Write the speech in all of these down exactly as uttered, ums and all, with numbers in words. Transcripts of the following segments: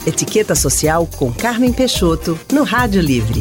Etiqueta Social com Carmen Peixoto, no Rádio Livre.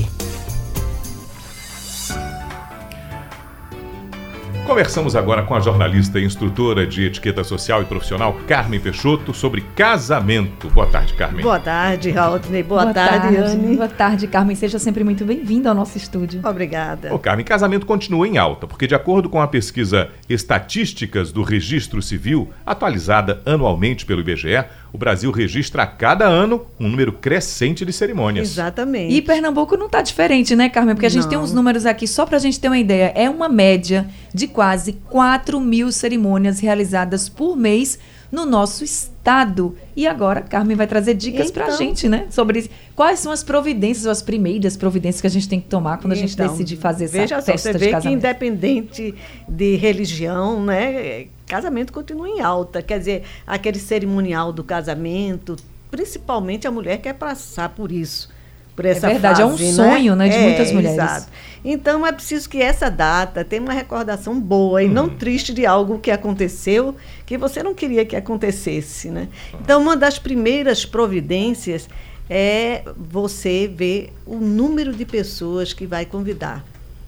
Conversamos agora com a jornalista e instrutora de etiqueta social e profissional Carmen Peixoto sobre casamento. Boa tarde, Carmen. Boa tarde, Raultney. Boa, Boa tarde, tarde, Anne. Boa tarde, Carmen. Seja sempre muito bem-vinda ao nosso estúdio. Obrigada. Ô, Carmen, casamento continua em alta, porque de acordo com a pesquisa Estatísticas do Registro Civil, atualizada anualmente pelo I B G E, o Brasil registra a cada ano um número crescente de cerimônias. Exatamente. E Pernambuco não está diferente, né, Carmen? Porque a gente não. tem uns números aqui, só para a gente ter uma ideia, é uma média de quase quatro mil cerimônias realizadas por mês no nosso estado. E agora, Carmen vai trazer dicas então, para a gente, né? Sobre quais são as providências, ou as primeiras providências que a gente tem que tomar quando a gente então, decide fazer essa veja festa só, você de vê casamento. Que independente de religião, né, casamento continua em alta. Quer dizer, aquele cerimonial do casamento, principalmente a mulher quer passar por isso. Por essa é verdade, fase, é um sonho, né, de é, muitas mulheres. Exato. Então é preciso que essa data tenha uma recordação boa e hum. não triste de algo que aconteceu que você não queria que acontecesse, né? Então uma das primeiras providências é você ver o número de pessoas que vai convidar.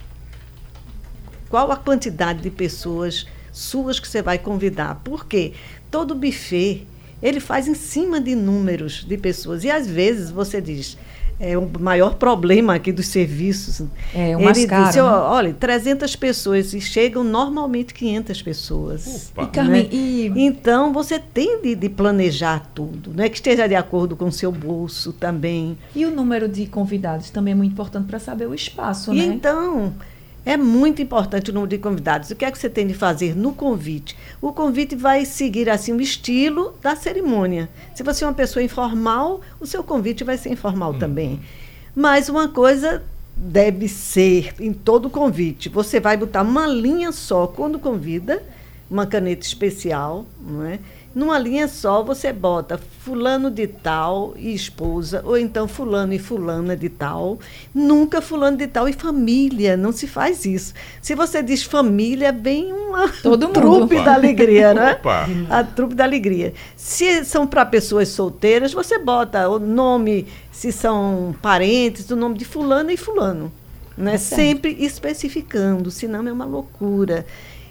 Qual a quantidade de pessoas suas que você vai convidar? Porque todo buffet ele faz em cima de números de pessoas e às vezes você diz é o maior problema aqui dos serviços. É o Ele mais caro, disse, né? olha, trezentas pessoas e chegam normalmente quinhentas pessoas. Opa. E, Carmen, né? e... Então, você tem de, de planejar tudo, né? Que esteja de acordo com o seu bolso também. E o número de convidados também é muito importante para saber o espaço, e né? Então... É muito importante o número de convidados. O que é que você tem de fazer no convite? O convite vai seguir assim o estilo da cerimônia. Se você é uma pessoa informal, o seu convite vai ser informal hum. também. Mas uma coisa deve ser em todo convite. Você vai botar uma linha só quando convida, uma caneta especial, não é? Numa linha só você bota fulano de tal e esposa, ou então fulano e fulana de tal. Nunca fulano de tal e família, não se faz isso. Se você diz família, vem uma Todo trupe mundo. da alegria, né? Opa. A trupe da alegria. Se são para pessoas solteiras, você bota o nome, se são parentes, o nome de fulano e fulano. Né? É Sempre especificando, senão é uma loucura.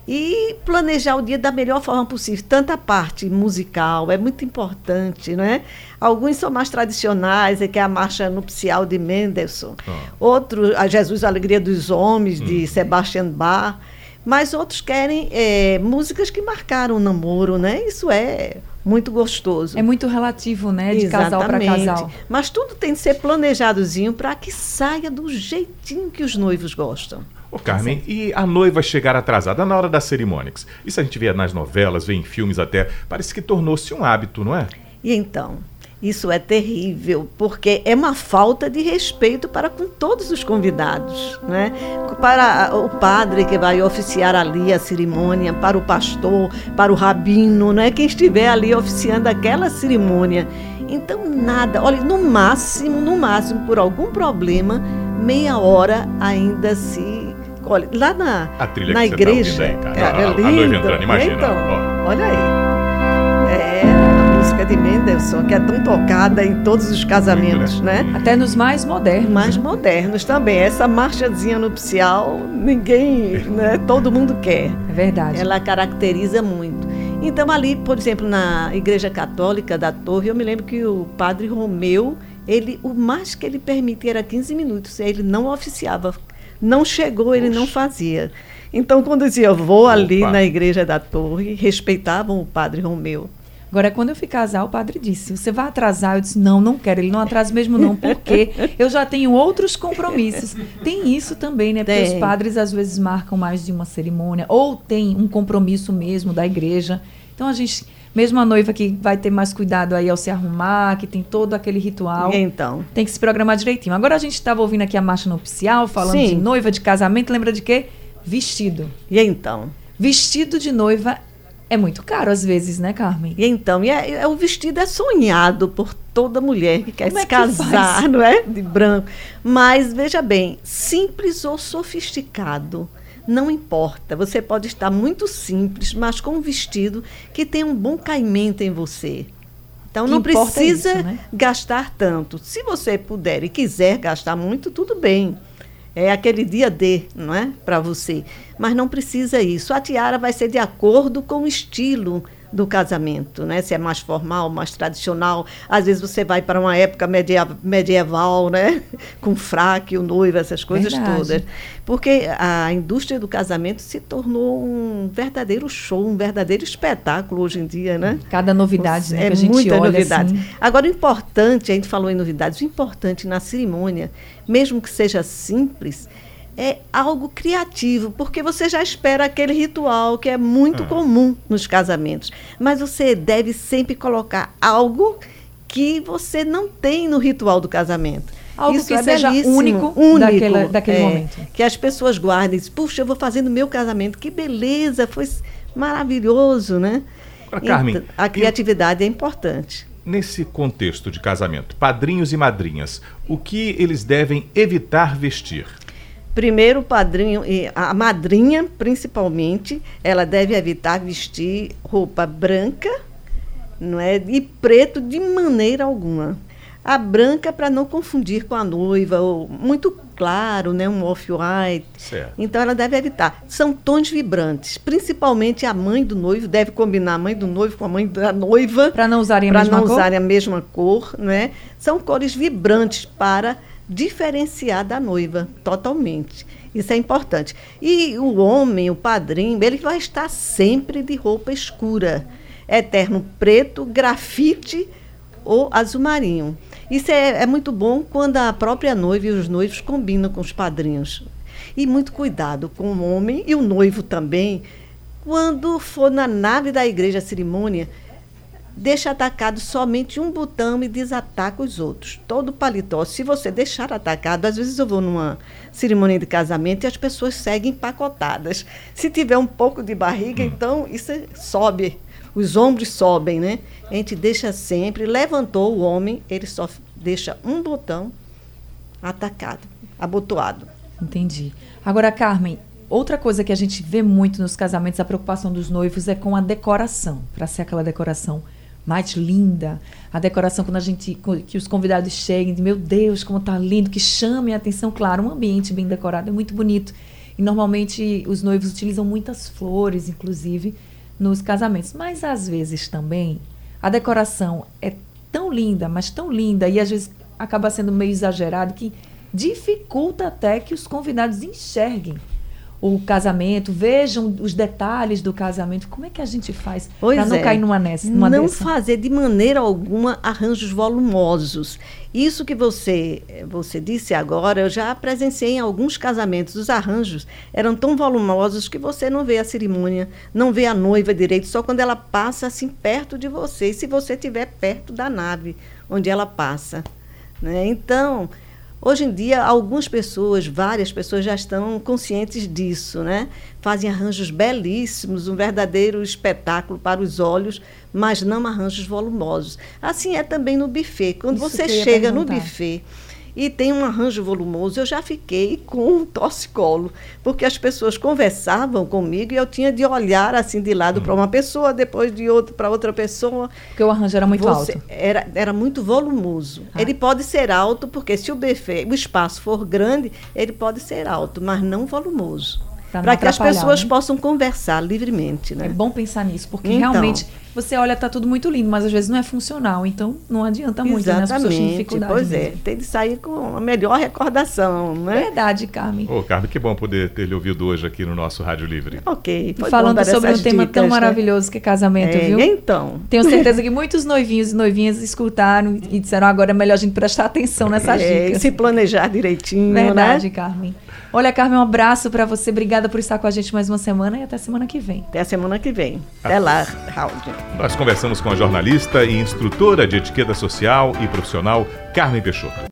E planejar o dia da melhor forma possível. Tanto a parte musical, é muito importante, né? Alguns são mais tradicionais, é que é a marcha nupcial de Mendelssohn. Oh. Outro, a Jesus, a Alegria dos Homens, hum. de Sebastian Bach. Mas outros querem é, músicas que marcaram o namoro, né? Isso é muito gostoso. É muito relativo, né? De Exatamente. Casal para casal. Mas tudo tem que ser planejadozinho para que saia do jeitinho que os noivos gostam. Ô, Carmen, e a noiva chegar atrasada na hora das cerimônias? Isso a gente vê nas novelas, vê em filmes até. Parece que tornou-se um hábito, não é? E então, isso é terrível, porque é uma falta de respeito para com todos os convidados, né? Para o padre que vai oficiar ali a cerimônia, para o pastor, para o rabino, né? Quem estiver ali oficiando aquela cerimônia. Então, nada. Olha, no máximo, no máximo, por algum problema, meia hora ainda se... Olha, lá na, a trilha na que igreja... Você tá ouvindo aí, cara. É, a, é a noiva entrando, imagina. Então, ó. olha aí. É a música de Mendelssohn, que é tão tocada em todos os casamentos, né? Até nos mais modernos. Mais modernos também. Essa marchazinha nupcial, ninguém, né? Todo mundo quer. É verdade. Ela caracteriza muito. Então, ali, por exemplo, na Igreja Católica da Torre, eu me lembro que o padre Romeu, ele, o mais que ele permitia era quinze minutos. Ele não oficiava. Não chegou, ele Oxe. não fazia. Então, quando dizia, eu vou ali Opa. na Igreja da Torre, respeitavam o padre Romeu. Agora, quando eu fui casar, o padre disse, você vai atrasar? Eu disse, não, não quero. Ele não atrasa mesmo não, porque eu já tenho outros compromissos. Tem isso também, né? Porque tem. os padres, às vezes, marcam mais de uma cerimônia, ou tem um compromisso mesmo da igreja. Então, a gente, mesmo a noiva que vai ter mais cuidado aí ao se arrumar, que tem todo aquele ritual, então. tem que se programar direitinho. Agora, a gente estava ouvindo aqui a marcha nupcial, falando Sim. de noiva, de casamento, lembra de quê? Vestido. E então? Vestido de noiva é muito caro às vezes, né, Carmen? E então, e é, é, o vestido é sonhado por toda mulher que quer Como se é que casar, faz? não é? De branco. Mas, veja bem, simples ou sofisticado, não importa. Você pode estar muito simples, mas com um vestido que tem um bom caimento em você. Então, que não importa precisa isso, né? gastar tanto. Se você puder e quiser gastar muito, tudo bem. É aquele dia D, não é? Para você. Mas não precisa isso. A tiara vai ser de acordo com o estilo do casamento, né? Se é mais formal, mais tradicional. Às vezes você vai para uma época medieval, medieval, né? Com fraque, o noivo, essas coisas Verdade. todas. Porque a indústria do casamento se tornou um verdadeiro show, um verdadeiro espetáculo hoje em dia, né? Cada novidade, né, É que a gente muita olha novidade. assim. Agora, o importante, a gente falou em novidades, o importante na cerimônia, mesmo que seja simples, é algo criativo, porque você já espera aquele ritual que é muito Ah. comum nos casamentos. Mas você deve sempre colocar algo que você não tem no ritual do casamento. Algo Isso que é seja belíssimo, único, único daquele, daquele é, momento. que as pessoas guardem. Puxa, eu vou fazer no meu casamento. Que beleza, foi maravilhoso, né? Agora, Carmen, Então, a criatividade é importante. Nesse contexto de casamento, padrinhos e madrinhas, o que eles devem evitar vestir? Primeiro, o padrinho, e a madrinha, principalmente, ela deve evitar vestir roupa branca, não é? E preto de maneira alguma. A branca para não confundir com a noiva, ou muito claro, né? Um off-white. Certo. Então, ela deve evitar. São tons vibrantes. Principalmente a mãe do noivo deve combinar a mãe do noivo com a mãe da noiva. Para não usarem a Para mesma não cor? usarem a mesma cor, né? São cores vibrantes para diferenciar da noiva, totalmente. Isso é importante. E o homem, o padrinho, ele vai estar sempre de roupa escura. Eterno preto, grafite ou azul marinho. Isso é, é muito bom quando a própria noiva e os noivos combinam com os padrinhos. E muito cuidado com o homem e o noivo também. Quando for na nave da igreja a cerimônia, deixa atacado somente um botão e desataca os outros. Todo paletó, se você deixar atacado, às vezes eu vou numa cerimônia de casamento e as pessoas seguem empacotadas. Se tiver um pouco de barriga, então isso é- sobe, os ombros sobem, né? A gente deixa sempre, levantou o homem, ele só f- deixa um botão atacado, abotoado. Entendi. Agora, Carmen, outra coisa que a gente vê muito nos casamentos, a preocupação dos noivos é com a decoração, para ser aquela decoração mais linda. A decoração quando a gente, que os convidados cheguem, de, meu Deus, como tá lindo, que chame a atenção. Claro, um ambiente bem decorado é muito bonito. E normalmente os noivos utilizam muitas flores, inclusive, nos casamentos. Mas às vezes também a decoração é tão linda, mas tão linda, e às vezes acaba sendo meio exagerado, que dificulta até que os convidados enxerguem o casamento, vejam os detalhes do casamento. Como é que a gente faz para não é. cair numa, nessa, numa não dessa? fazer de maneira alguma arranjos volumosos. Isso que você, você disse agora, eu já presenciei em alguns casamentos. Os arranjos eram tão volumosos que você não vê a cerimônia, não vê a noiva direito, só quando ela passa assim perto de você, e se você estiver perto da nave onde ela passa, né? Então, hoje em dia, algumas pessoas, várias pessoas já estão conscientes disso, né? Fazem arranjos belíssimos, um verdadeiro espetáculo para os olhos, mas não arranjos volumosos. Assim é também no buffet. Quando Isso você que eu ia chega no perguntar. buffet e tem um arranjo volumoso, eu já fiquei com um torcicolo, porque as pessoas conversavam comigo e eu tinha de olhar assim de lado para uma pessoa, depois de outro para outra pessoa. Porque o arranjo era muito Você- alto. Era, era muito volumoso. Ah. Ele pode ser alto, porque se o buffet, o espaço for grande, ele pode ser alto, mas não volumoso. Pra não Para que as atrapalhar, pessoas né? possam conversar livremente, né? É bom pensar nisso, porque Então. realmente você olha, tá tudo muito lindo, mas às vezes não é funcional, então não adianta muito, né? As pessoas têm Exatamente, dificuldade pois é. mesmo. Tem de sair com a melhor recordação, né? Verdade, Carmen. Ô, Carmen, que bom poder ter lhe ouvido hoje aqui no nosso Rádio Livre. Ok, E foi bom falando dar sobre um essas tema tão dicas, né? maravilhoso que é casamento, É, viu? então. Tenho certeza que muitos noivinhos e noivinhas escutaram e disseram agora é melhor a gente prestar atenção nessas É, dicas. se planejar direitinho, Verdade, né? Carmen. Olha, Carmen, um abraço para você. Obrigada por estar com a gente mais uma semana e até semana que vem. Até a semana que vem. Até lá, Raul. Nós conversamos com a jornalista e instrutora de etiqueta social e profissional, Carmen Peixoto.